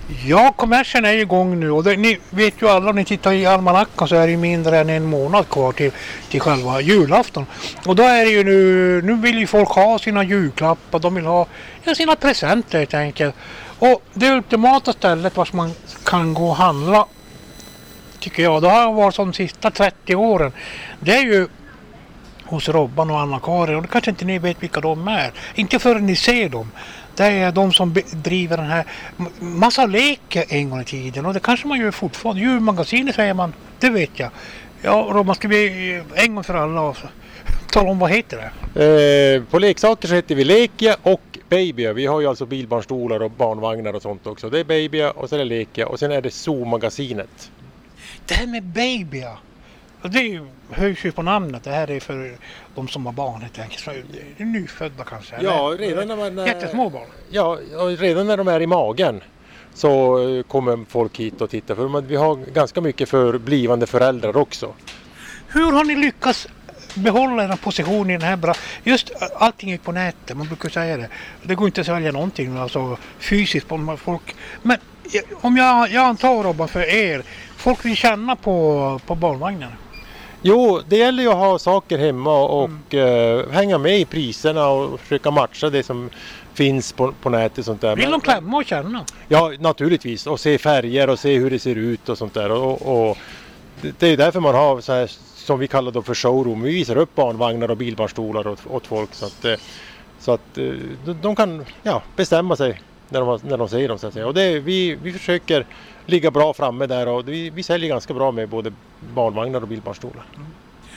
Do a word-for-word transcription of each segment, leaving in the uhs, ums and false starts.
Ja, kommersen är igång nu och det, ni vet ju alla, om ni tittar i almanackan så är det mindre än en månad kvar till, till själva julafton. Och då är det ju nu, nu vill ju folk ha sina julklappar, de vill ha ja, sina presenter helt enkelt. Och det ultimata stället var man kan gå och handla, tycker jag, det har varit som de sista trettio åren. Det är ju hos Robban och Anna-Karin, och det kanske inte ni vet vilka de är. Inte förrän ni ser dem. Det är de som driver den här massa leker en gång i tiden, och det kanske man gör fortfarande. Julmagasinet säger man, det vet jag. Ja, Robban, ska vi en gång för alla och tala om vad heter det? Eh, på leksaker så heter vi Lekia och Babya. Vi har ju alltså bilbarnstolar och barnvagnar och sånt också. Det är Babya och sen är Lekia och sen är det Zoo-magasinet. Det här med Babya, det är ju, höjs ju på namnet. Det här är för de som har barn helt enkelt. Det är nyfödda kanske. Ja, redan när man är, jättesmå barn. Ja, redan när de är i magen så kommer folk hit och tittar. För vi har ganska mycket för blivande föräldrar också. Hur har ni lyckats behålla en position i den här bra? Just allting är på nätet, man brukar säga det. Det går inte att sälja någonting alltså fysiskt på folk. Men om jag, jag antar, Robban, för er, folk vill känna på, på barnvagnen. Jo, det gäller ju att ha saker hemma och mm. uh, hänga med i priserna och försöka matcha det som finns på, på nätet och sånt där. Vill de klämma och känna? Ja, naturligtvis. Och se färger och se hur det ser ut och sånt där. Och, och det, det är därför man har så här, som vi kallar då för showroom. Vi visar upp barnvagnar och bilbarnstolar åt, åt folk så att, så att de, de kan ja, bestämma sig när de, när de ser dem. Så att säga. Och det, vi, vi försöker ligga bra framme där och vi, vi säljer ganska bra med både barnvagnar och bilbarnstolar. Mm.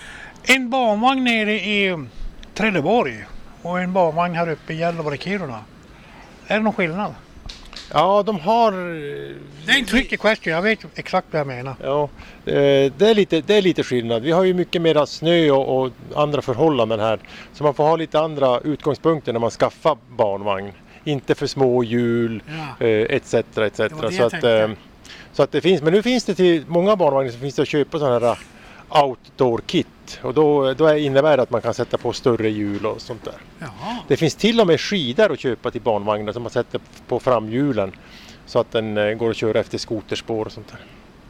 En barnvagn nere i Trelleborg och en barnvagn här uppe i Gällivare, Kiruna. Är det någon skillnad? Ja, de har... Det är en tricky question, jag vet exakt vad jag menar. Ja, det är lite, det är lite skillnad. Vi har ju mycket mer snö och, och andra förhållanden här. Så man får ha lite andra utgångspunkter när man skaffar barnvagn. Inte för små hjul, ja. et cetera et cetera. Så att, eh, så att det finns, men nu finns det till många barnvagnar så finns det att köpa sådana här outdoor kit. Och då, då innebär det att man kan sätta på större hjul och sånt där. Jaha. Det finns till och med skidor att köpa till barnvagnar som man sätter på framhjulen. Så att den eh, går att köra efter skoterspår och sånt där.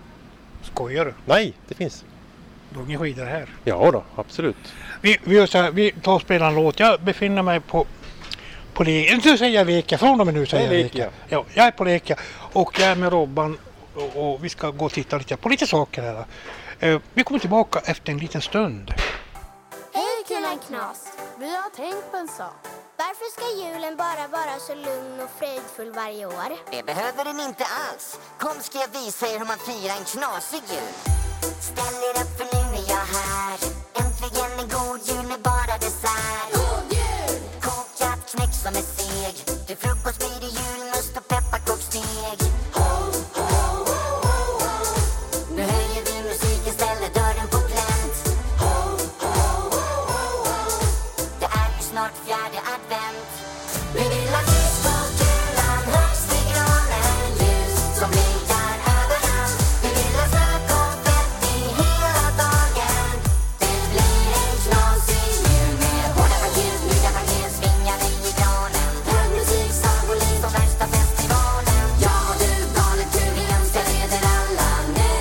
Skojar du? Nej, det finns. Då är ingen skidor här. Ja då, absolut. Vi, vi, gör så här, vi tar och spelar en låt. Jag befinner mig på på Lekia. Nu säger jag Lekia, från och med nu säger jag Lekia. Ja, jag är på Lekia och jag är med Robban och, och vi ska gå och titta lite på lite saker här. Uh, vi kommer tillbaka efter en liten stund. Hej killen Knas, vi har tänkt på en sak. Varför ska julen bara vara så lugn och fridfull varje år? Det behöver den inte alls. Kom ska jag visa er hur man firar en knasig jul. Ställ er upp för nu är jag här. Äntligen en god jul med bara dessert. God jul! Kokat knäck som är seg. Till frukost blir det julmust och pepparkaksteg. Ho, ho, ho, ho, ho. Nu höjer vi musiken, ställer dörren på glänt. Ho, ho, ho, ho, ho. Det är ju snart fjärde advent. Vi vill att ljusstaken högst i granen, ljus som blinkar överallt. Vi vill ha snö, konfetti hela dagen. Det blir en knasig jul med hårda paket, nya paket, svingar i granen. Hög musik, sagoliv som värsta festivalen. Jag och du, galet kul, vi önskar leder alla nu.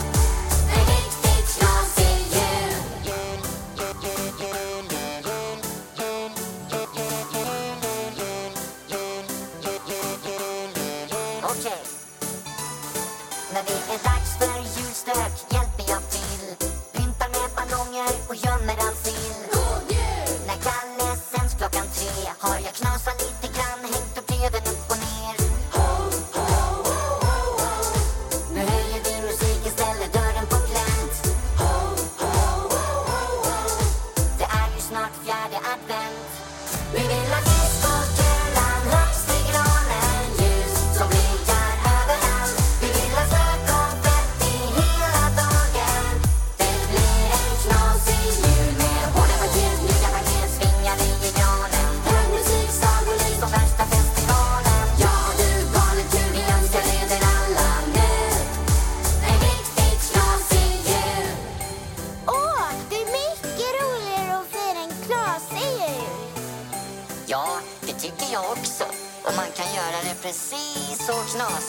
En riktigt knasig jul. Jul, jul, jul, jul, jul, jul, jul, jul. Okej. När det är dags för julstök hjälper jag till. Pyntar med ballonger och gömmer all sill. God jul! När Kalle sänds klockan tre har jag knasat lite grann, hängt upp tvn upp och ner. Ho, ho, ho, ho, ho. Nu höjer vi musiken, ställer dörren på glänt. Ho, ho, ho, ho, ho. Det är ju snart fjärde advent. Vi vill ha ljusstaken högst i granen, ljus som blinkar överallt. Vi vill ha snö, konfetti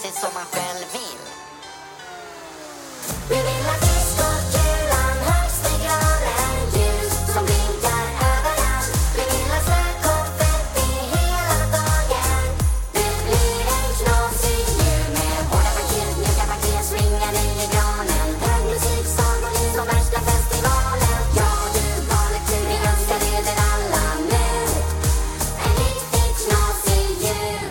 precis som man själv vill. Vi vill ha discokulan högst i granen, ljus som blinkar överallt. Vi vill ha snökonfetti hela dagen. Det blir en knasig jul med hårda paket, mjuka paket, svingar i granen. Hög musik, sagolin som värsta festivalen. Ja, du kollektiv, vi önskar er alla nu en riktigt knasig jul.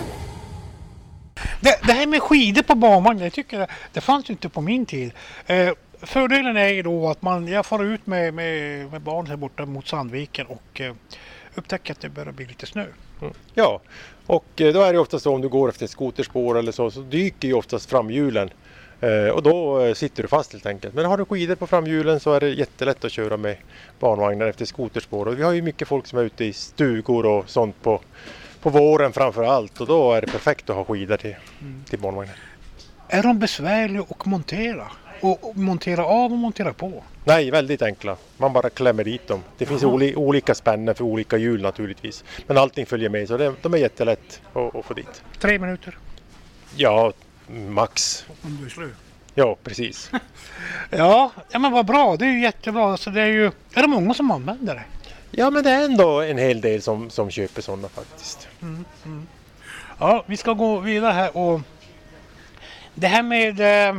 Det, det här med skidor på barnvagn, jag tycker det, det fanns ju inte på min tid. Eh, fördelen är ju då att man, jag far ut med, med, med barn här borta mot Sandviken och eh, upptäcker att det börjar bli lite snö. Mm. Ja, och eh, då är det ofta så om du går efter ett skoterspår eller så, så dyker ju oftast framhjulen. Eh, och då eh, sitter du fast helt enkelt. Men har du skidor på framhjulen så är det jättelätt att köra med barnvagnar efter skoterspår. Och vi har ju mycket folk som är ute i stugor och sånt på På våren framför allt, och då är det perfekt att ha skidor till, mm. till barnvagnen. Är de besvärliga att montera? Och, och montera av och montera på? Nej, väldigt enkla. Man bara klämmer dit dem. Det finns oli, olika spännen för olika hjul naturligtvis. Men allting följer med, så det, de är jättelätt att, att få dit. Tre minuter? Ja, max. Om du är slö. Ja, precis. ja, ja, men vad bra. Det är ju jättebra. Alltså, det är, ju, är det många som använder det? Ja, men det är ändå en hel del som, som köper sådana faktiskt. Mm, mm. Ja, vi ska gå vidare här och det här med eh,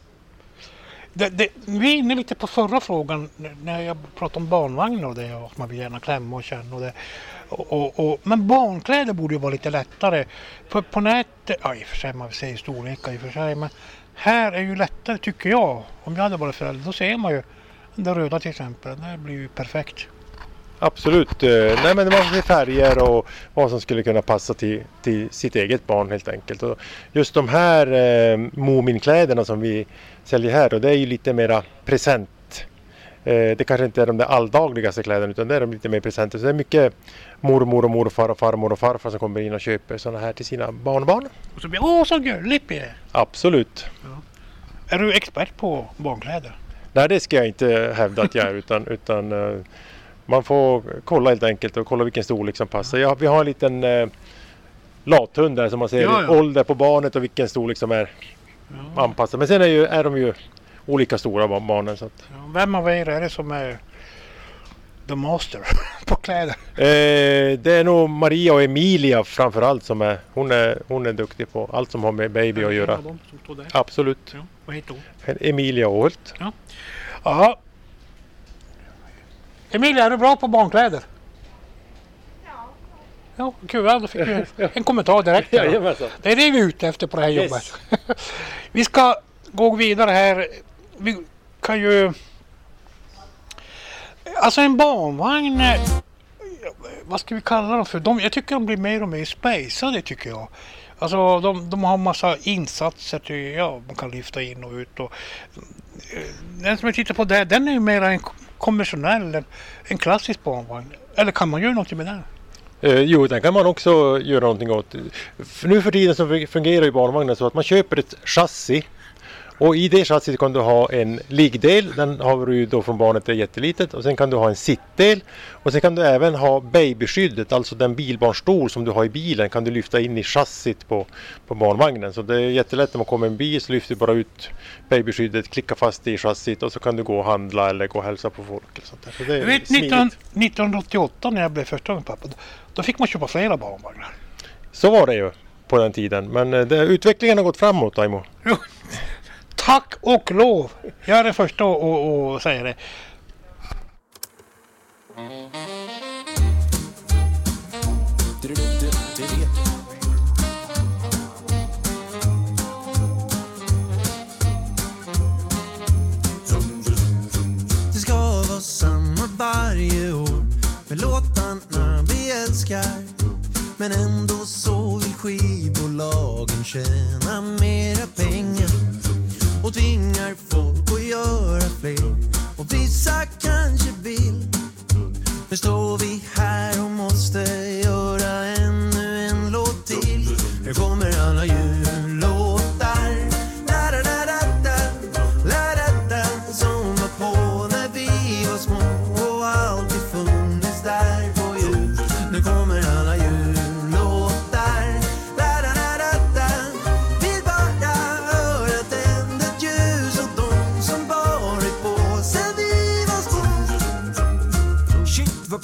det, det, vi är inne lite på förra frågan när jag pratade om barnvagnar och det och att man vill gärna klämma och känna och det. Och, och, och, men barnkläder borde ju vara lite lättare. För på nätet, ja i och för sig man säger storlekar i och för sig, men här är ju lättare tycker jag. Om jag hade varit förälder då ser man ju den röda till exempel, det blir ju perfekt. Absolut. Nej, men man ser färger och vad som skulle kunna passa till, till sitt eget barn helt enkelt. Och just de här eh, Moomin-kläderna som vi säljer här, och det är ju lite mera present. Eh, det kanske inte är de där alldagligaste kläderna utan det är de lite mer presenter. Så det är mycket mormor och morfar och farmor och farfar som kommer in och köper sådana här till sina barnbarn. Och så blir åh så gulligt det. Absolut. Ja. Är du expert på barnkläder? Nej, det ska jag inte hävda att jag är utan... utan eh, man får kolla helt enkelt och kolla vilken storlek som passar. Ja, vi har en liten eh, lathund där som man ser ja, ja. ålder på barnet och vilken storlek som är ja. anpassad. Men sen är, ju, är de ju olika stora barnen. Så att... ja, vem av er är det som är the master på kläder? Eh, det är nog Maria och Emilia framförallt som är hon, är, hon är duktig på allt som har med baby att göra. Som står där. Absolut. Ja, vad heter hon? Emilia Åhult. Ja. Ja. Emilia, är du bra på barnkläder? Ja. Ja, kul. Då fick vi en kommentar direkt. Ja, det är det vi är ute efter på det här yes. jobbet. Vi ska gå vidare här. Vi kan ju... Alltså en barnvagn... Vad ska vi kalla dem för? De, jag tycker de blir mer och mer spacade tycker jag. Alltså de, de har massa insatser till, ja, man kan lyfta in och ut. Och, den som jag tittar på där, den är ju mer en konventionell, en, en klassisk barnvagn. Eller kan man göra någonting med den? Eh, jo, den kan man också göra någonting åt. För nu för tiden så fungerar ju barnvagnen så att man köper ett chassi. Och i det chassit kan du ha en liggdel, den har du ju då från barnet, det är jättelitet. Och sen kan du ha en sittdel. Och sen kan du även ha babyskyddet, alltså den bilbarnstol som du har i bilen kan du lyfta in i chassit på, på barnvagnen. Så det är jättelätt när man kommer en bil så lyfter du bara ut babyskyddet, klickar fast det i chassit och så kan du gå och handla eller gå och hälsa på folk. Eller sånt där. Så det är jag vet, nitton, nittonhundraåttioåtta när jag blev första gången pappa, då fick man köpa flera barnvagnar. Så var det ju på den tiden, men det, utvecklingen har gått framåt, Aimo. Tack och lov! Jag är den första att säga det. Det ska vara samma varje år med låtarna vi älskar. Men ändå så vill skivbolagen tjäna mera pengar och tvingar folk att göra fler. Och vissa kanske vill. Nu står vi här och måste göra ännu en låt till. Nu kommer alla jullåtar la da da da da, la da da, som var på när vi var små och alltid funnits där på jul. Nu kommer alla jullåtar la da da da da, vill bara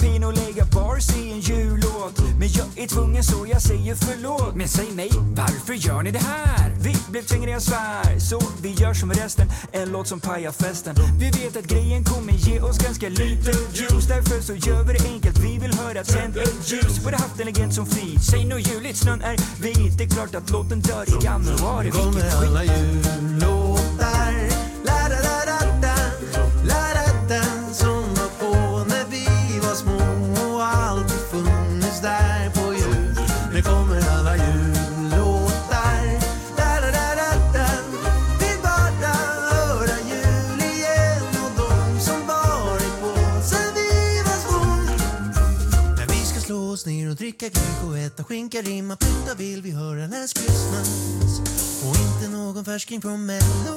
pin och lägga bars i en jullåt. Men jag är tvungen så jag säger förlåt. Men säg mig, varför gör ni det här? Vi blev tvingade jag svär, så vi gör som resten. En låt som pajar festen. Vi vet att grejen kommer ge oss ganska lite juice. Därför så gör vi det enkelt, vi vill höra tänd ett ljus. Borde haft en legend som flit. Säg nu juligt, snön är vit. Det är klart att låten dör i januari. Kommer alla jullåtar, la da da da da, la da da, som var på när vi var små och alltid funnits där på jul. Nu kommer alla jullåtar, la da da da da, vill bara höra jul igen och de som varit på sen vi var små. När vi ska slå oss ner och dricka glögg och äta skinka, rimma, putta vill vi höra Last Christmas och inte någon färsking från Mello.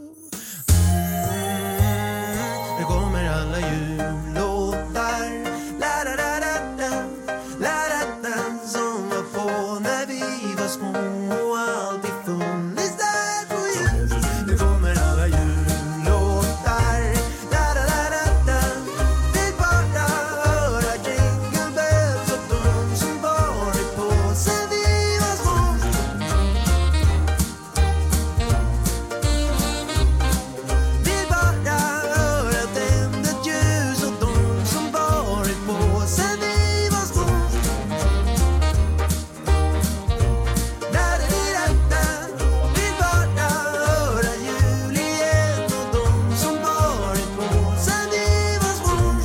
Mm, nu kommer alla jullåtar, la da da da da, la da da, som var på när vi var små och alltid funnits där på jul. Nu kommer alla jullåtar, la da da da da, vill bara höra Jingle Bells och de som varit på sen vi var små. Vill bara höra tändet ljus och de som varit på sen vi var små. Da-da-di-da-da. Vill bara höra jul igen och de som varit på sen vi var små.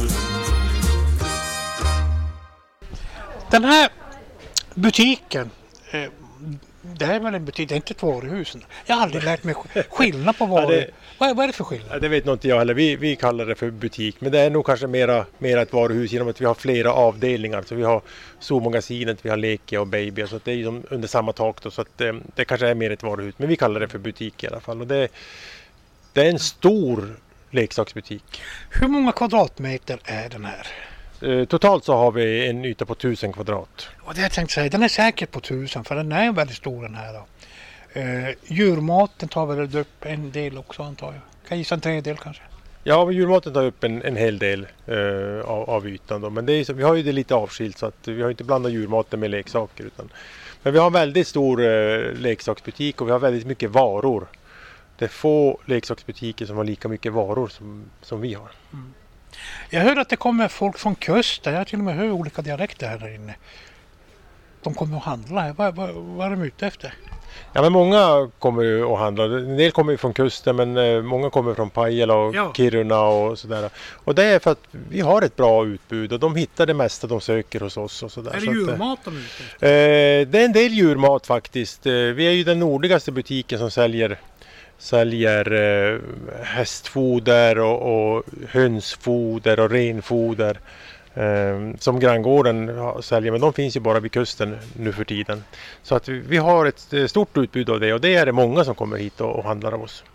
Den här butiken, eh, det här är väl en butik, det är inte ett varuhus. Jag har aldrig lärt mig sk- skillnad på varor. Ja, det- vad, vad är det för skillnad? Ja, det vet nog inte jag heller. Vi, vi kallar det för butik. Men det är nog kanske mera, mera ett varuhus genom att vi har flera avdelningar. Så vi har Zoomagasinet, vi har Leke och Baby. Så att det är ju som under samma tak då, så att eh, det kanske är mer ett varuhus. Men vi kallar det för butik i alla fall. Och det, det är en stor leksaksbutik. Hur många kvadratmeter är den här? Eh, totalt så har vi en yta på tusen kvadrat. Och det jag tänkte säga, den är säkert på tusen för den är väldigt stor den här då. Eh, djurmaten tar väl upp en del också antar jag. Kan jag gissa en tredjedel kanske? Ja, men julmaten tar upp en, en hel del eh, av, av ytan då. Men det är så, vi har ju det lite avskilt så att vi har inte blandat djurmaten med leksaker. Utan, men vi har en väldigt stor eh, leksaksbutik och vi har väldigt mycket varor. Det är få leksaksbutiker som har lika mycket varor som, som vi har. Jag hör att det kommer folk från kusten. Jag har till och med hört olika dialekter här där inne. De kommer att handla här. Vad, vad, vad är de ute efter? Ja, men många kommer ju att handla. En del kommer ju från kusten men eh, många kommer från Pajala och Ja. Kiruna och sådär. Och det är för att vi har ett bra utbud och de hittar det mesta de söker hos oss och sådär. Är det Så att, eh, djurmat de är ute efter? Eh, det är en del djurmat faktiskt. Eh, vi är ju den nordligaste butiken som säljer, säljer eh, hästfoder och, och hönsfoder och renfoder. Eh, som Granngården har- säljer, men de finns ju bara vid kusten nu för tiden. Så att vi, vi har ett eh, stort utbud av det och det är det många som kommer hit och, och handlar av oss.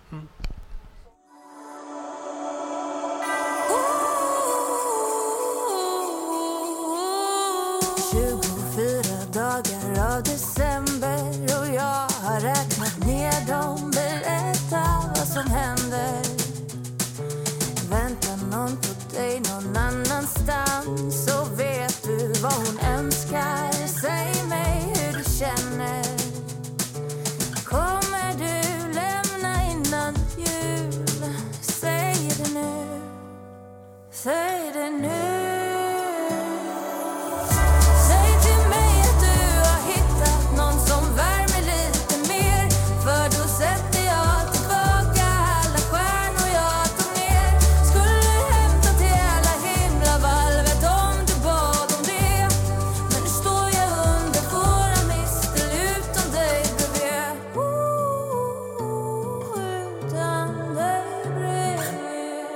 tjugofyra dagar av december och jag har räknat ner dem. Berätta vad som händer. Väntar någon på dig någon annanstans, så vet du vad hon önskar. Säg mig hur du känner. Kommer du lämna innan jul? Säg det nu. Säg det nu. Säg till mig att du har hittat någon som värmer lite mer, för då sätter jag tillbaka alla stjärnor jag tog ner. Skulle hämta till hela himlavalvet om du bad om det, men nu står jag under våra mistel utan dig bredvid. Ooh, utan dig bredvid.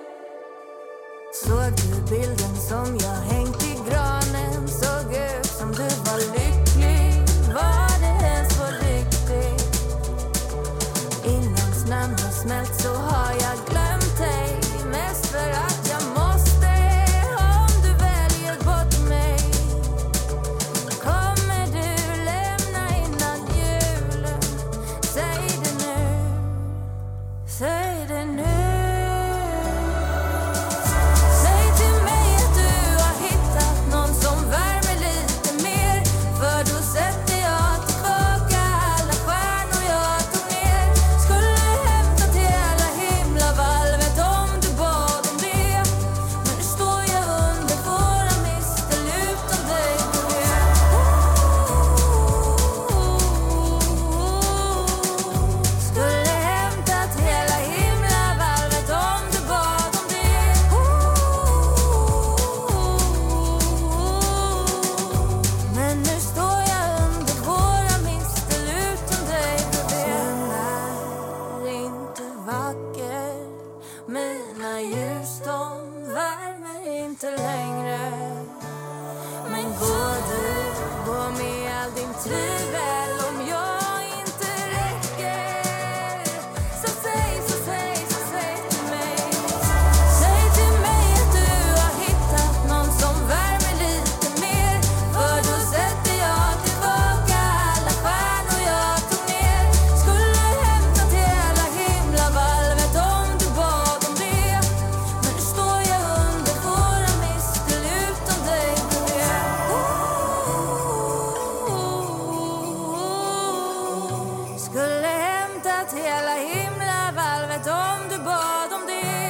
Såg du bilden som jag hängt i granen? Såg ut som du var lycklig. Var det ens var riktigt? Innan snön har smält så har jag glömt dig. Mest för att jag måste. Om du väljer bort mig, kommer du lämna innan jul? Säg det nu. Säg det nu. Säg till mig att du har hittat att hela himlavalvet om du bad om det.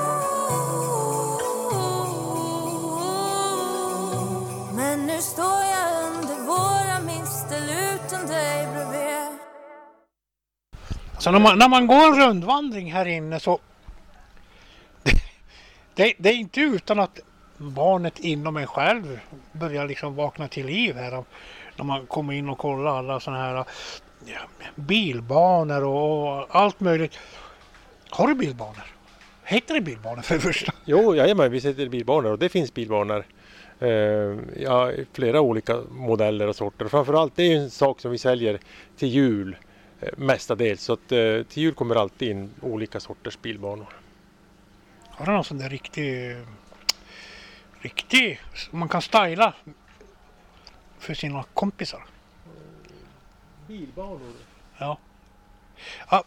Men nu står jag under våra mistel utan dig bredvid. Så när man, när man går en rundvandring här inne så det, det, det är inte utan att barnet inom en själv börjar liksom vakna till liv här. När man kommer in och kollar alla sådana här ja, bilbanor och allt möjligt. Har du bilbanor? Heter det bilbanor för det första? Jo, jajamän, vi sätter bilbanor och det finns bilbanor. Eh, ja, flera olika modeller och sorter. Framförallt det är en sak som vi säljer till jul eh, mestadels. Så att, eh, till jul kommer alltid in olika sorters bilbanor. Har du någon sån där riktig, riktig, man kan styla för sina kompisar? Bilbanor? Ja. Ja.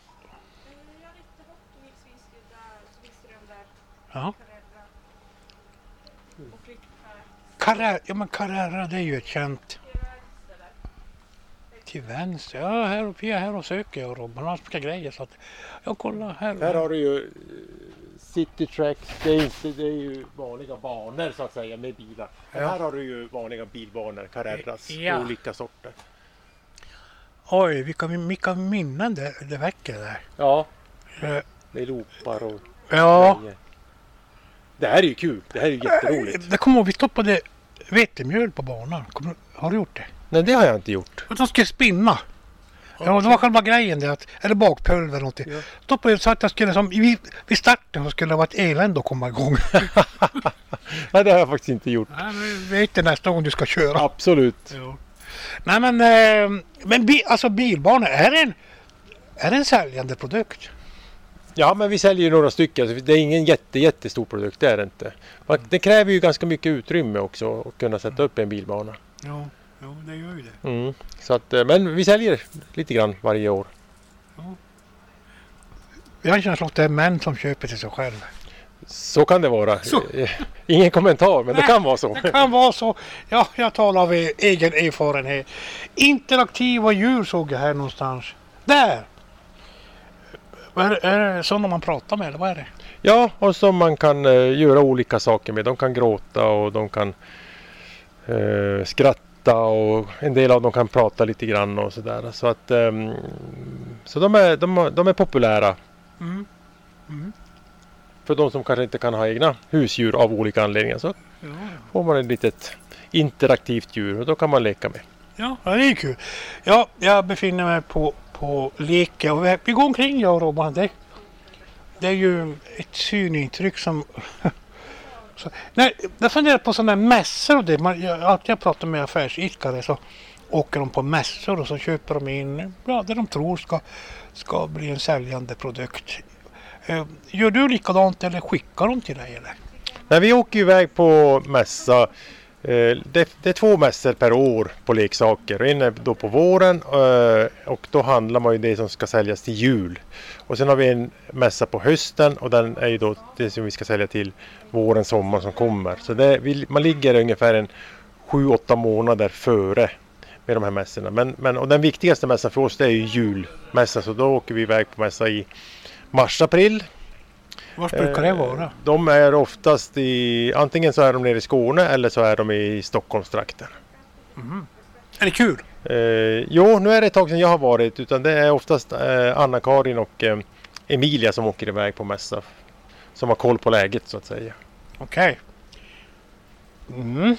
Ja. Carrera, ja men Carrera det är ju ett känt. Till vänster, ja här uppe jag här och söker jag Robban, han ska grejer så att jag kollar här. Här har du ju City Tracks, det är, inte, det är ju vanliga banor så att säga med bilar. Ja. Här har du ju vanliga bilbanor, Carreras, ja. Olika sorter. Oj, vilka, vilka minnen det, det väcker där. Ja, uh, det loopar och ja. grejer. Det här är ju kul, det här är ju jätteroligt. Det kommer ihåg, vi stoppade vetemjöl på banan. Kommer, har du gjort det? Nej, det har jag inte gjort. Att de skulle spinna. Okay. Ja, det var själva grejen det, att, eller bakpulver eller någonting. Ja. Stoppade så att jag skulle, som, vid, vid starten så skulle det vara ett elände att komma igång. Nej, det har jag faktiskt inte gjort. Nej, men vet det nästa gång du ska köra. Absolut. Ja. Nej, men, eh, men bi, alltså bilbanor, är det en, är det en säljande produkt? Ja, men vi säljer ju några stycken. Det är ingen jätte, jättestor produkt, det är det inte. Det kräver ju ganska mycket utrymme också att kunna sätta upp en bilbana. Ja, ja det gör ju det. Mm. Så att, men vi säljer lite grann varje år. Ja. Jag känner att det är män som köper till sig själv. Så kan det vara. Så. Ingen kommentar, men Nej, det kan vara så. Det kan vara så. Ja, jag talar av egen erfarenhet. Interaktiva djur såg jag här någonstans. Där! Är det, är det sådana man pratar med eller vad är det? Ja, och som man kan uh, göra olika saker med. De kan gråta och de kan uh, skratta och en del av dem kan prata lite grann och sådär. Så att um, så de är, de, de är populära. Mm. Mm. För de som kanske inte kan ha egna husdjur av olika anledningar så ja. Får man ett litet interaktivt djur och då kan man leka med. Ja, det är kul. Ja, jag befinner mig på på leka och vi går omkring jag och Robban. Det, det är ju ett synintryck som så, nej, jag funderar på sådana mässor och det. Man, jag, alltid jag pratar med affärsidkare så åker de på mässor och så köper de in ja, det de tror ska, ska bli en säljande produkt. Uh, gör du likadant eller skickar de till dig eller? Nej, vi åker iväg på mässa. Det, det är två mässor per år på leksaker. En är då på våren och då handlar man ju det som ska säljas till jul. Och sen har vi en mässa på hösten och den är ju då det som vi ska sälja till våren, sommar som kommer. Så det, man ligger ungefär en sju åtta månader före med de här mässorna. Men, men, och den viktigaste mässan för oss det är ju julmässa, så då åker vi iväg på mässa i mars-april. Var brukar det vara? De är oftast i, antingen så är de nere i Skåne eller så är de i Stockholmstrakten. Mm. Är det kul? Eh, jo, nu är det ett tag sedan jag har varit, utan det är oftast eh, Anna-Karin och eh, Emilia som åker iväg på mässa. Som har koll på läget så att säga. Okej. Okay. Mm.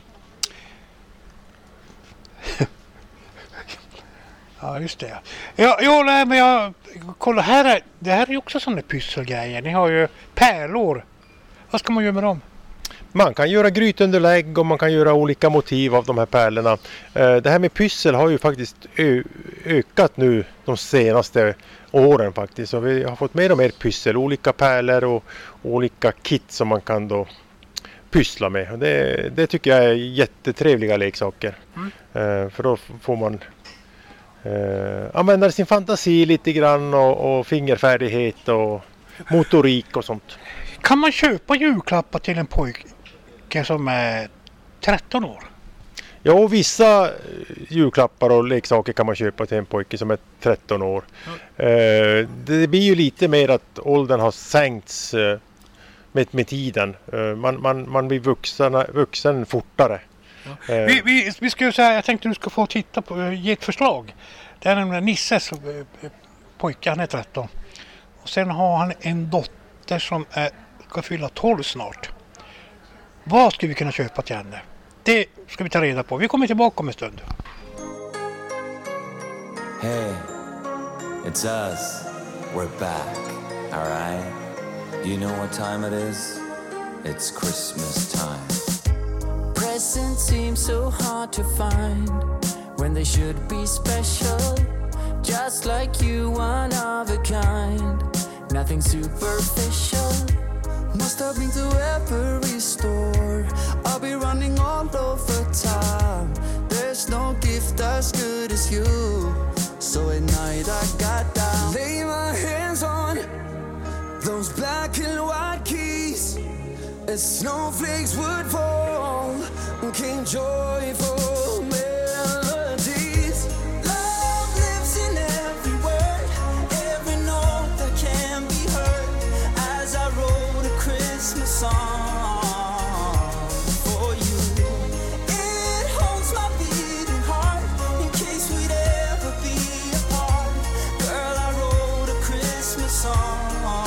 Ja, just det. Ja, jo, nej, men jag kolla här. Är, det här är ju också sådana pysselgrejer. Ni har ju pärlor. Vad ska man göra med dem? Man kan göra grytunderlägg och man kan göra olika motiv av de här pärlorna. Det här med pyssel har ju faktiskt ö- ökat nu de senaste åren faktiskt. Så vi har fått mer och mer pyssel, olika pärlor och olika kit som man kan då pyssla med. Det, det tycker jag är jättetrevliga leksaker. Mm. För då får man Uh, använder sin fantasi lite grann och, och fingerfärdighet och motorik och sånt. Kan man köpa julklappar till en pojke som är tretton år? Ja, och vissa julklappar och leksaker kan man köpa till en pojke som är tretton år. Ja. Eh, det blir ju lite mer att åldern har sänkts eh, med, med tiden. Eh, man, man, man blir vuxen, vuxen fortare. Ja. Eh. Vi, vi, vi ska säga, jag tänkte du ska få titta på, ge ett förslag. Det är nämligen Nisses eh, pojke, han är tretton. Och sen har han en dotter som är, ska fylla tolv snart. Vad ska vi kunna köpa till henne? Det ska vi ta reda på. Vi kommer tillbaka om en stund. Hey, it's us. We're back, all right? You know what time it is? It's Christmas time. Presents seem so hard to find when they should be special. Just like you, one of a kind. Nothing superficial. Must have been to every store. I'll be running all over town. There's no gift as good as you. So at night I got down. Lay my hands on those black and white keys. As snowflakes would fall, came joyful melodies. Love lives in every word, every note that can be heard. As I wrote a Christmas song for you, it holds my beating heart in case we'd ever be apart. Girl, I wrote a Christmas song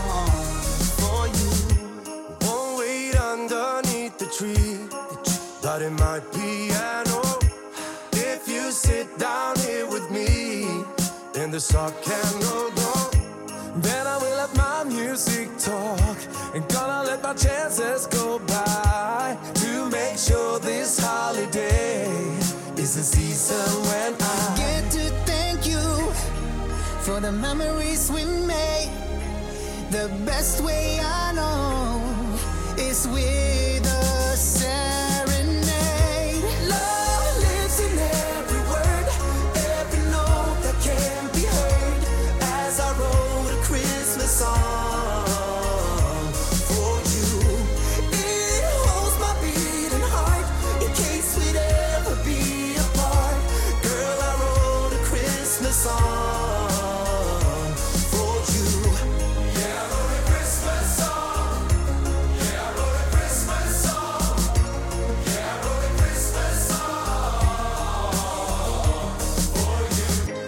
for you. Won't wait underneath the tree, but it might piano. If you sit down here with me in the sock candle glow, then I will let my music talk, and gonna let my chances go by to make sure this holiday is the season when I get to thank you for the memories we made. The best way I know is with a serenade. Love lives in every word, every note that can be heard. As I wrote a Christmas song for you, it holds my beating heart in case we'd ever be apart. Girl, I wrote a Christmas song for you. Yeah, I wrote a Christmas song. Yeah, I wrote a Christmas song. Yeah, I wrote a Christmas song for you.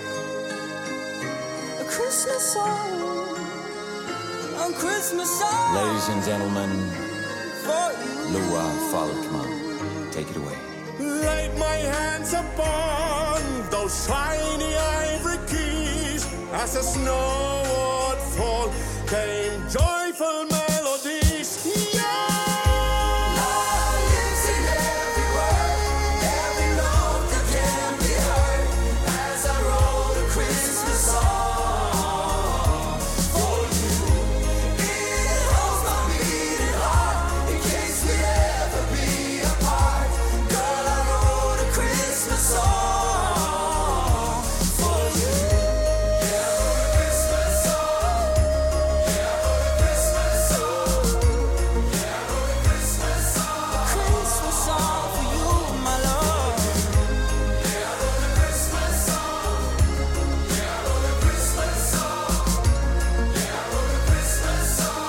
A Christmas song. A Christmas song. Ladies and gentlemen, For you. Loa Falkman, take it away. Laid my hands upon those shiny ivory keys. As the snow would fall, came joyful melodies. Yeah! Love lives in every word, every note that can be heard. As I wrote a Christmas song for you, it holds my beating heart in case we'd ever be apart. Girl, I wrote a Christmas song for you. Yeah, I wrote a Christmas song. Yeah, I wrote a Christmas song. Yeah, I wrote a Christmas song. A Christmas song for you, my love. Yeah, I wrote a Christmas song. Yeah, I wrote a Christmas song. Yeah, I wrote a Christmas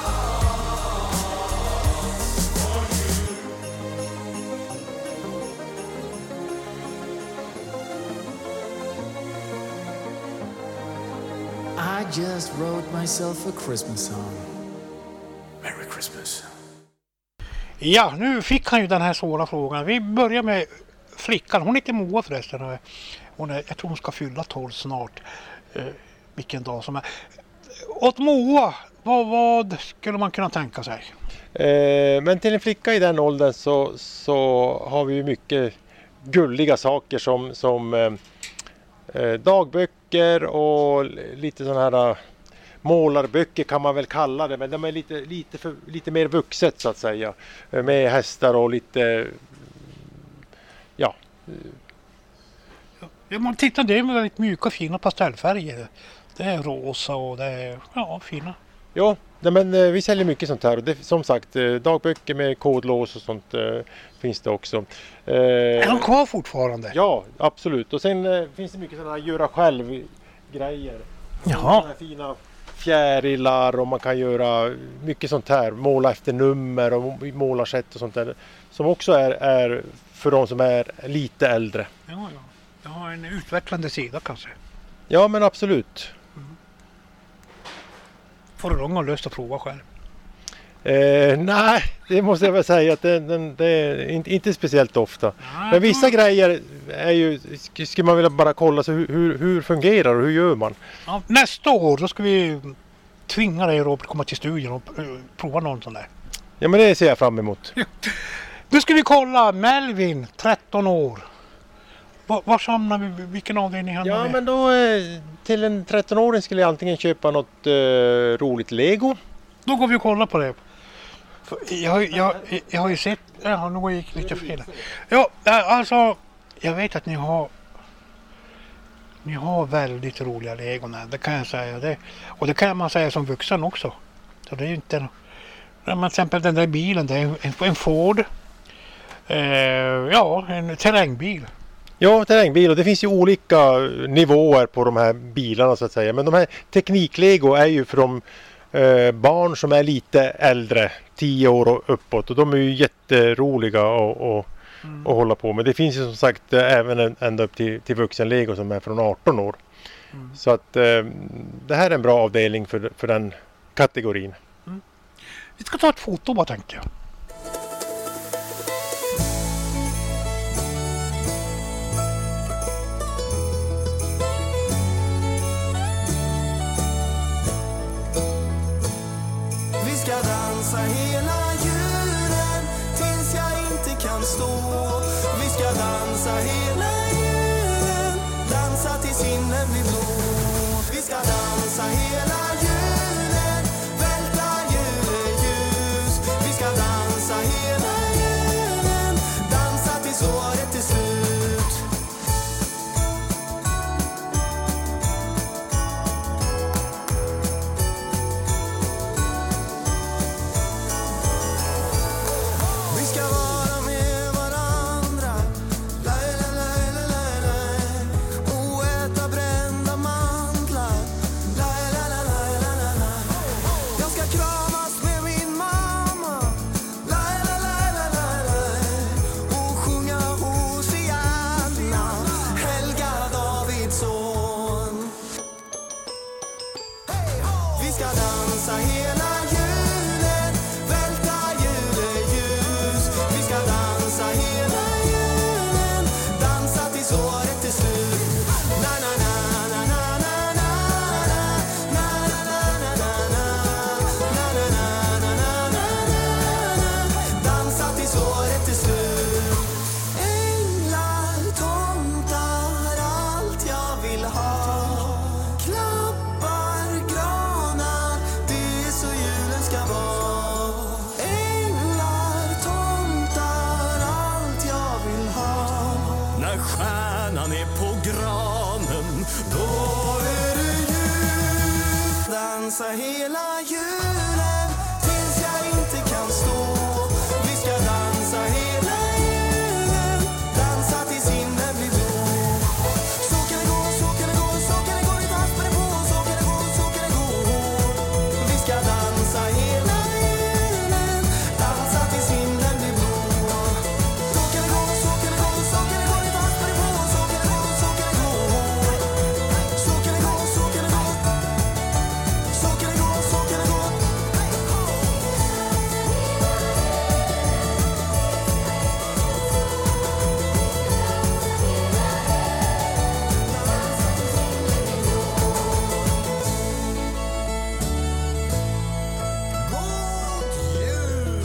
I just wrote myself a Christmas song. Merry Christmas. Ja, nu fick han ju den här svåra frågan. Vi börjar med flickan. Hon heter Moa förresten. Hon är, jag tror hon ska fylla tolv snart. Eh, vilken dag som är. Åt Moa, vad, vad skulle man kunna tänka sig? Eh, men till en flicka i den åldern så, så har vi ju mycket gulliga saker som, som eh, eh, dagböcker och lite sådana här eh, målarböcker kan man väl kalla det, men de är lite, lite, för, lite mer vuxet så att säga, eh, med hästar och lite ja. Ja, man tittar, det är väldigt mjuka fina pastellfärger. Det är rosa och det är ja, fina. Ja, nej men eh, vi säljer mycket sånt här. Och det, som sagt, eh, dagböcker med kodlås och sånt eh, finns det också. Eh, Är de kvar fortfarande? Ja, absolut. Och sen eh, finns det mycket sådana här göra själv-grejer. Jaha. Sådana här fina fjärilar och man kan göra mycket sånt här. Måla efter nummer och målarsätt och sånt där. Som också är, är för de som är lite äldre. Ja, ja. Jag har en utvecklande sida kanske. Ja, men absolut. Får du någon lust att prova själv? Eh, nej, det måste jag väl säga att det, det, det är inte, inte speciellt ofta. Nej, men vissa grejer är ju, skulle man vilja bara kolla så hur, hur, hur fungerar och hur gör man? Ja, nästa år då ska vi tvinga dig Robert att komma till studion och uh, prova någon sån där. Ja, men det ser jag fram emot. Nu ska vi kolla Melvin, tretton år. Var, var hamnar vi? Vilken avdelning hamnar Ja, vi? men då eh, till en tretton-åring skulle jag antingen köpa något eh, roligt Lego. Då går vi och kollar på det. För jag, jag, jag, jag har ju sett... Ja, nu gick lite fel. Ja, alltså... Jag vet att ni har... Ni har väldigt roliga legon här, det kan jag säga. Det, och det kan man säga som vuxen också. Så det är ju inte... Men till exempel den där bilen, det är en, en Ford. Eh, ja, en terrängbil. Ja, terrängbil, och det finns ju olika nivåer på de här bilarna så att säga. Men de här tekniklego är ju för de eh, barn som är lite äldre, tio år och uppåt. Och de är ju jätteroliga att och, mm. hålla på med. Det finns ju som sagt även en, ända upp till, till vuxenlego som är från arton år. Mm. Så att eh, det här är en bra avdelning för, för den kategorin. Mm. Vi ska ta ett foto bara, tänker jag. Vi ska dansa hela julen tills jag inte kan stå. Vi ska dansa hela julen, dansa tills himlen blir blå. Vi ska dansa hela julen, välta juleljus. Vi ska dansa hela julen, dansa tills året är slut. Vi ska vara med varandra, laj, laj, laj, laj, laj, och äta brända mandlar, laj, laj, laj, laj, laj, laj. Jag ska kramas med min mamma, laj, laj, laj, laj, laj, laj, och sjunga Hosianna, Helga Davidsson. Vi ska dansa hela julen, välta juleljus. Vi ska dansa hela julen, dansa tills året är slut. Na na na na na na na na na na na na na na na, dansa tills året är slut. Änglar, tomtar, allt jag vill ha. Klappar, granar, det är så julen ska vara. Änglar, tomtar, allt jag vill ha. När stjärnan är på granen, då är det jul. Dansa hela julen tills jag inte kan stå. Vi ska dansa hela julen, dansa tills himlen blir blå. Så kan det gå, så kan det gå, så kan det gå, vi tappar det på. Så kan det gå, så kan det gå. Vi ska dansa hela julen, dansa tills himlen blir blå. Så kan det gå, så kan det gå, så kan det gå, vi tappar det på. Så kan det gå, så kan det gå. Så kan det gå, så kan det gå. Så kan det gå, så kan det gå. God jul!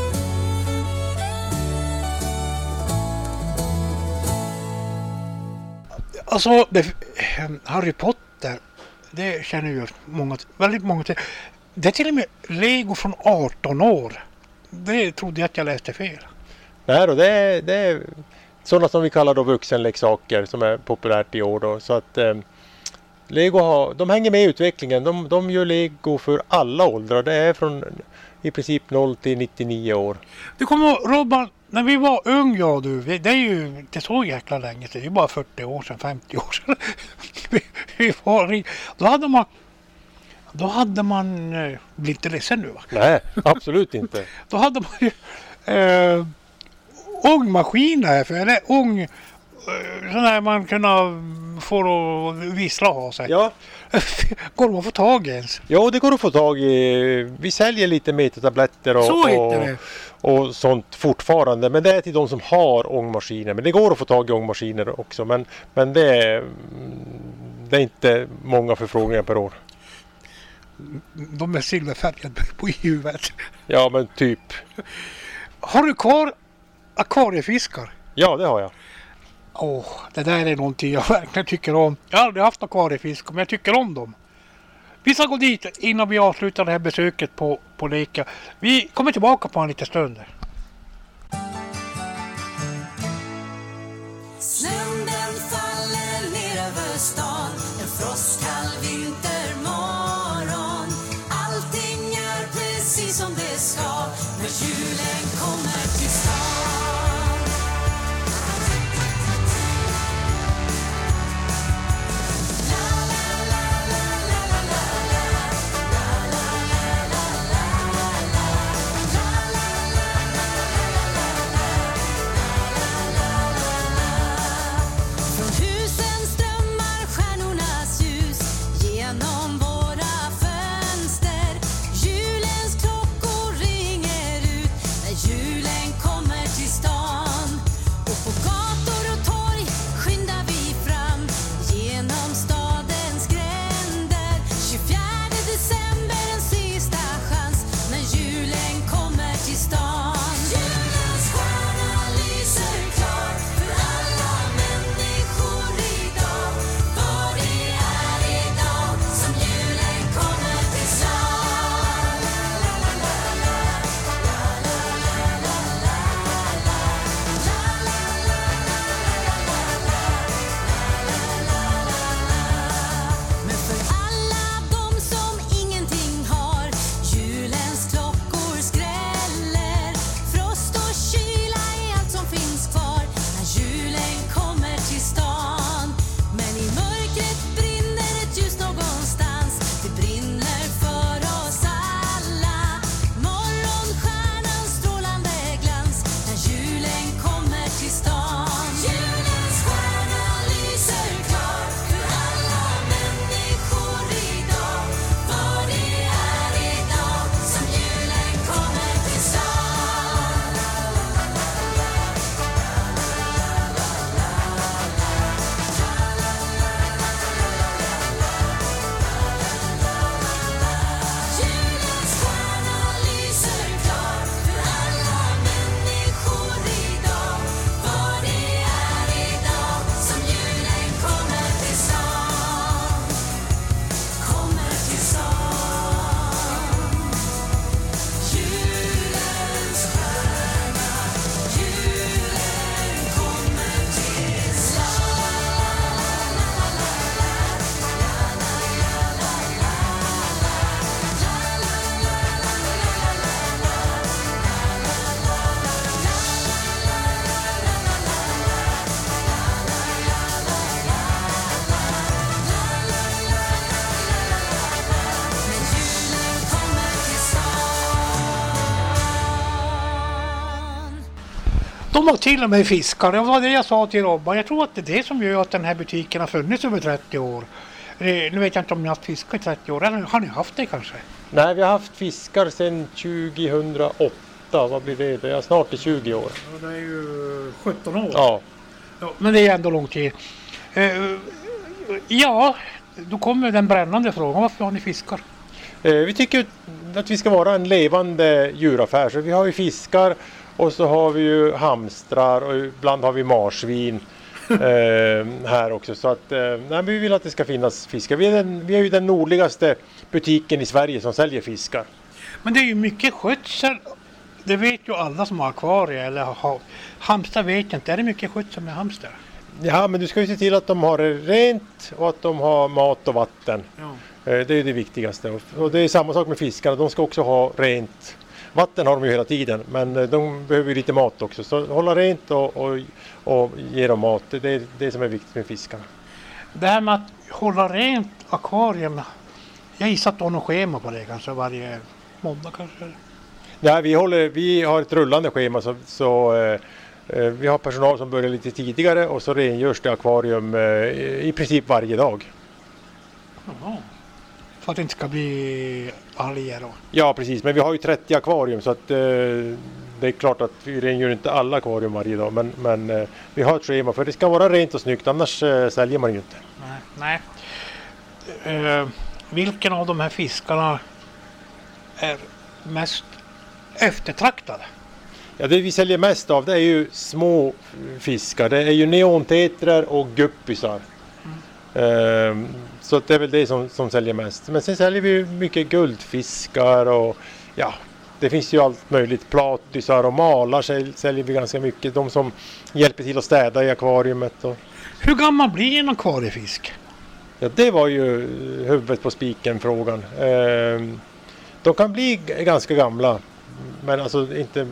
Alltså, det, Harry Potter, det känner ju många, väldigt många till. Det är till och med Lego från arton år. Det trodde jag att jag läste fel. Nej då, det är, det är sådana som vi kallar då vuxenleksaker som är populärt i år då. Så att eh, Lego har, de hänger med i utvecklingen. De, de gör Lego för alla åldrar. Det är från i princip noll till nittionio år. Du kommer ihåg, Robban, när vi var ung, ja du, vi- det är ju inte så jäkla länge sedan, det är bara fyrtio år sedan, femtio år sedan. vi, vi var, ri- då hade man, då hade man, eh, blir inte ledsen nu va? Nej, absolut inte. Då hade man ju eh, ångmaskiner, för eller ång, eh, sån där man kunde få att vissla och ha sig. Ja. Går de att få tag i ens? Ja, det går att få tag i. Vi säljer lite metatabletter och, Så heter och, det. och sånt fortfarande. Men det är till de som har ångmaskiner. Men det går att få tag i ångmaskiner också. Men, men det, är, det är inte många förfrågningar per år. De är silverfärgade på huvudet. Ja, men typ. Har du kvar akvariefiskar? Ja, det har jag. Åh, det där är någonting jag verkligen tycker om. Jag har aldrig haft akvariefiskar, men jag tycker om dem. Vi ska gå dit innan vi avslutar det här besöket på, på Leka. Vi kommer tillbaka på en liten stund. Snön den faller ner över stan, en frostkall vintermorgon. Allting är precis som det ska när julen kommer till stan. Från husen strömmar stjärnornas ljus genom våra fönster. Julens klockor ringer ut när julen kommer till stan. Och på gator och torg skyndar vi fram genom stadens gränder. tjugofjärde december en sista chans när julen kommer till stan. Julens stjärna lyser klart för alla människor idag. För det är idag som julen kommer till stan. Men för alla de som ingenting har, julens klockor skräller. Frost och kyla är allt som finns kvar när julen kommer till stan. Men i mörkret brinner ett ljus någonstans. Det brinner för oss alla. Morgonstjärnans strålande glans när julen kommer till stan. Julens stjärna lyser klart för alla människor idag. För det är idag som julen kommer till stan. Julens stjärna lyser klart för alla människor idag. För det är idag som julen kommer till stan. Kommer till stan. Julens stjärna, julen kommer till De har till och med fiskar. Det var det jag sa till Robban. Jag tror att det är det som gör att den här butiken har funnits över trettio år. Eh, nu vet jag inte om ni har haft fiskar i trettio år. Eller har ni haft det kanske? Nej, vi har haft fiskar sedan tjugohundraåtta. Vad blir det? Det är snart i tjugo år. Ja, det är ju sjutton år. Ja. Ja, men det är ändå lång tid. Eh, ja, då kommer den brännande frågan. Varför har ni fiskar? Eh, vi tycker att vi ska vara en levande djuraffär. Så vi har ju fiskar och så har vi ju hamstrar och ibland har vi marsvin eh, här också. Så att, eh, nej, men vi vill att det ska finnas fiskar. Vi är, den, vi är ju den nordligaste butiken i Sverige som säljer fiskar. Men det är ju mycket skötsel. Det vet ju alla som har akvarier eller har hamster vet jag inte. Är det mycket skötsel med hamster? Ja, men du ska ju se till att de har det rent och att de har mat och vatten. Ja. Det är det viktigaste. Och det är samma sak med fiskarna. De ska också ha rent. Vatten har de ju hela tiden, men de behöver ju lite mat också. Så hålla rent och, och, och ge dem mat. Det är det som är viktigt med fiskarna. Det här med att hålla rent akvarium. Jag gissar att du har något schema på det kanske varje måndag kanske. Ja, vi, håller, vi har ett rullande schema så, så eh, vi har personal som börjar lite tidigare och så rengörs det akvarium eh, i princip varje dag. Jaha. För att det inte ska bli alger då? Ja, precis. Men vi har ju trettio akvarium så att eh, det är klart att vi rengör inte alla akvarium varje dag. Men, men eh, vi har ett schema för det ska vara rent och snyggt, annars eh, säljer man ju inte. Nej. nej. Uh, vilken av de här fiskarna är mest eftertraktad? Ja, det vi säljer mest av det är ju små fiskar. Det är ju neontetrar och guppisar. Mm. Uh, så det är väl det som, som säljer mest. Men sen säljer vi mycket guldfiskar och ja, det finns ju allt möjligt. Platisar och malar säljer vi ganska mycket. De som hjälper till att städa i akvariumet. Och... Hur gammal blir en akvariefisk? Ja, det var ju huvudet på spiken frågan. Uh, de kan bli ganska gamla. Men alltså inte...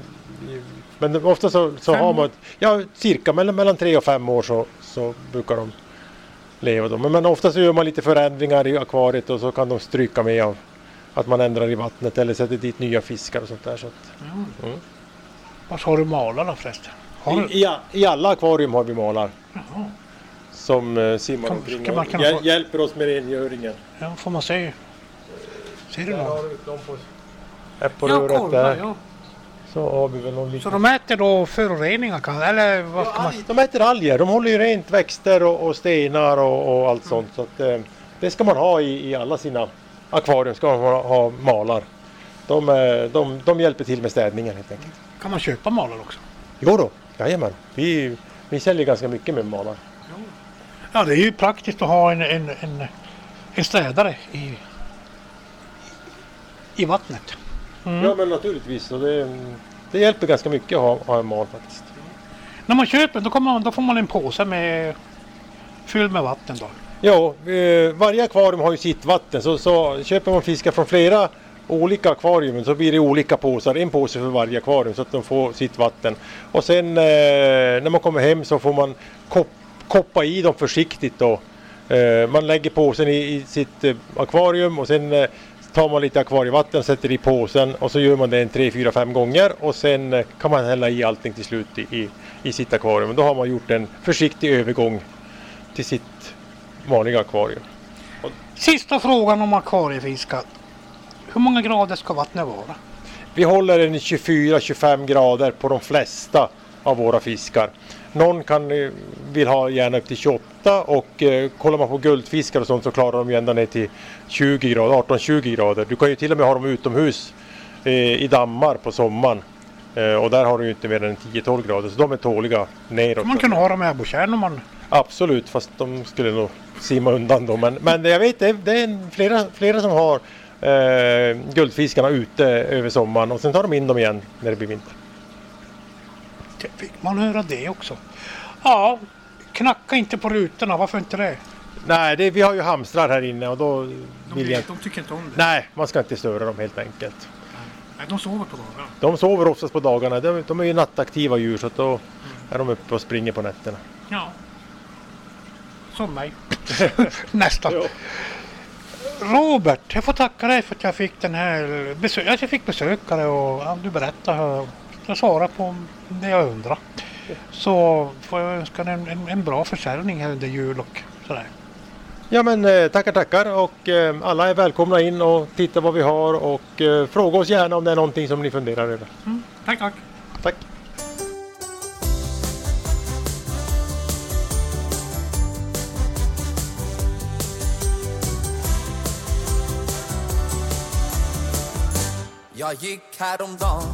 Men ofta så, så har man... Ja, cirka mellan, mellan tre och fem år så, så brukar de leva då. Men, men ofta så gör man lite förändringar i akvariet och så kan de stryka med av att man ändrar i vattnet eller sätter dit nya fiskar och sånt där. Så att, mm. Mm. Vad har du malar då förresten? Har du... I, i, I alla akvarium har vi malar. Jaha. Som uh, simmar Kom, omkring kan man, och kan hjäl- få... hjälper oss med rengöringen. Ja, får man se. Ser du Där någon? har vi dem på, här på Ja, röret kolla, där. ja. Så har vi väl någon liten... Så de äter då föroreningar kan, eller vad ska Ja, man... de äter alger. De håller ju rent växter och, och stenar och, och allt sånt. Så att, eh, det ska man ha i, i alla sina akvarium. Ska man ha, ha malar. De, eh, de, de hjälper till med städningen helt enkelt. Kan man köpa malar också? Jo då, jajamän. Vi, vi säljer ganska mycket med malar. Ja, det är ju praktiskt att ha en, en, en, en städare i, i vattnet. Mm. Ja, men naturligtvis. Så det, det hjälper ganska mycket att ha, ha en mal faktiskt. När man köper då, kommer man, då får man en påse med fylld med vatten då. Ja, eh, varje akvarium har ju sitt vatten. Så, så köper man fiskar från flera olika akvarium så blir det olika påsar. En påse för varje akvarium så att de får sitt vatten. Och sen eh, när man kommer hem så får man kop, koppa i dem försiktigt då. Eh, man lägger påsen i, i sitt eh, akvarium och sen eh, tar man lite akvarievatten och sätter i påsen och så gör man det en tre, fyra, fem gånger och sen eh, kan man hälla i allting till slut i, i, i sitt akvarium. Då har man gjort en försiktig övergång till sitt vanliga akvarium. Och Sista frågan om akvariefiskar. Hur många grader ska vattnet vara? vi håller en tjugofyra till tjugofem grader på de flesta av våra fiskar. Någon kan eh, vill ha gärna upp till tjugoåtta och eh, kollar man på guldfiskar och sånt så klarar de ju ända ner till tjugo grader, arton till tjugo grader. Du kan ju till och med ha dem utomhus eh, i dammar på sommaren. Eh, och där har du ju inte mer än tio till tolv grader så de är tåliga neråt. Man kan ha dem i abborrkärn om man... Absolut, fast de skulle nog simma undan då. Men, men jag vet, det är, det är flera, flera som har eh, guldfiskarna ute över sommaren och sen tar de in dem igen när det blir vinter. Det fick man höra det också. Ja, knacka inte på rutorna, varför inte det? Nej, det, vi har ju hamstrar här inne och då De, vill jag... de tycker inte om det. Nej, man ska inte störa dem helt enkelt. Nej, de sover på dagarna. De sover oftast på dagarna. De, de är ju nattaktiva djur så att då är de uppe och springer på nätterna. Ja. Som mig. Nästan. Jo. Robert, jag får tacka dig för att jag fick den här besö- jag fick besökare och ja, du berättade. Jag svarade på det jag undrar. Så får jag önska en, en, en bra försäljning här under jul och sådär. Ja men eh, tackar tackar och eh, alla är välkomna in och titta vad vi har och eh, fråga oss gärna om det är någonting som ni funderar över. Mm, tack, tack. Tack. Jag gick häromdagen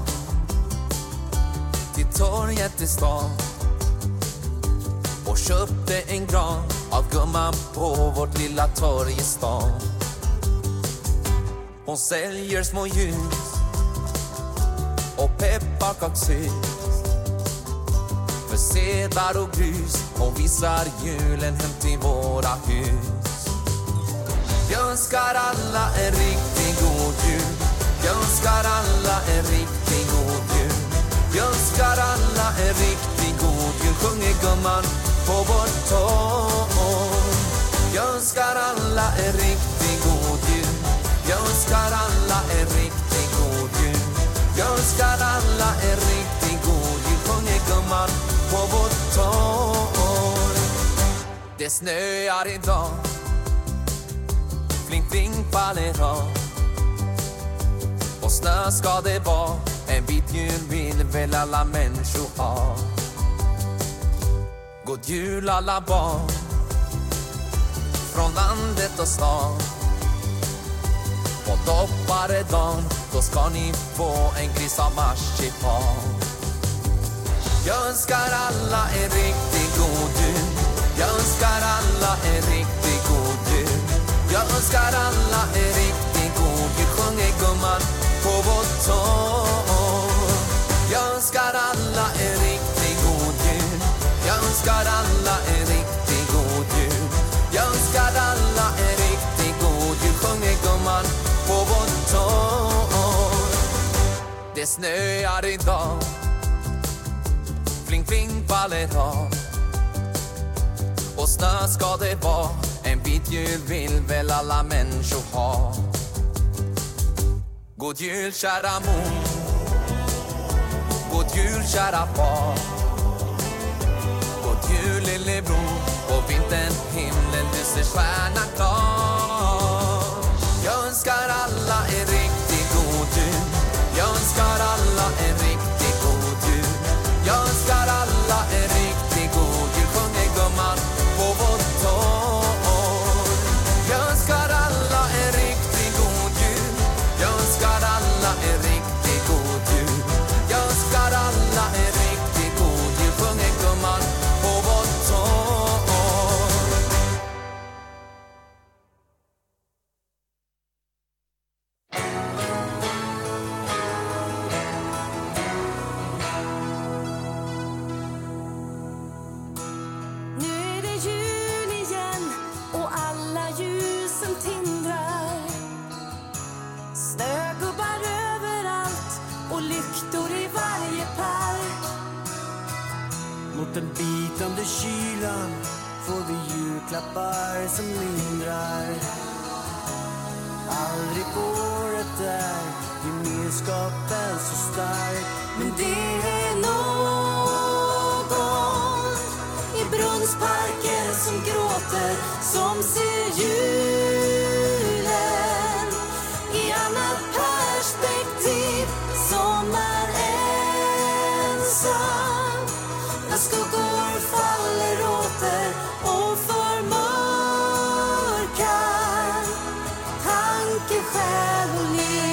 till torget i stan och köpte en gran av gumman på vårt lilla torg i stan. Hon säljer små ljus och pepparkakshus. För sedlar och grus och vissar julen hem till våra hus. Jag önskar alla en riktig god jul. Jag önskar alla en riktig god jul. Jag önskar alla en riktig god jul. Sjunger gumman på vårt torg. Jag önskar alla en riktig god jul. Jag önskar alla en riktig god jul. Jag önskar alla en riktig god jul. Sjunger gumman på vårt torg. Det snöar idag. Fling fling faller av. Och snö ska det vara. En vit jul vill väl alla människor ha. God jul alla barn. Från landet och stan. På dopparedagen då ska ni få en gris av marsipan. Jag önskar alla en riktig god jul. Jag önskar alla en riktig god jul. Jag önskar alla en riktig god jul. Sjunger gumman på vårt torg. Jag önskar alla en riktig god jul. Jag önskar alla en riktig god jul. Jag önskar alla en riktig god jul. Sjunger gumman på vårt torg. Det snöar idag. Fling fling faller av. Och snö ska det vara. En vit jul vill väl alla människor ha. God jul kära mor. God jul kära far. God jul lillebror. På vintern himlen lyser stjärnan klar. Jag önskar alla en riktig god jul. Jag önskar alla en riktig god jul. Jag önskar alla en riktig god jul. Sjunger gumman på vårt torg. Jag önskar alla en riktig god jul. Jag önskar alla en riktig god jul. Jag önskar alla en riktig god jul. Sjunger gumman på vårt torg. Nu är det jul igen och alla ljusen tindrar. Snögubbar överallt och lyktor i varje park. Mot den bitande kylan får vi julklappar som lindrar. Aldrig på året är gemenskapen så stark. Men det är någon i Brunnsparken som gråter, som ser julen i annat perspektiv, som är ensam när skuggor faller åter och förmörkar tanke, själ och liv.